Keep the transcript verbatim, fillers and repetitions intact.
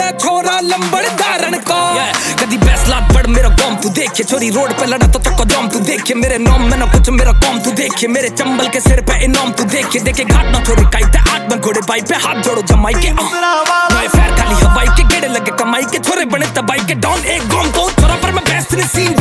मैं छोरा लंबड़ धारण का। कदी फैसला पड़ मेरा कौम तू देखे, छोरी रोड पे लड़ा तो चक्को जम तू देखे, मेरे नाम में ना कुछ मेरा कौम तू देखे, मेरे चंबल के सिर पे इनाम तू देखे, देखे घाट ना छोरी काईते आग में घोड़े बाई पे हाथ जोड़ो जमाई के नए फैर खाली हवाई के गेड़े लगे कमाई के, छोरे बने तबाई के डॉन एक गम को छोरा पर मैं बेस्ट नहीं सीन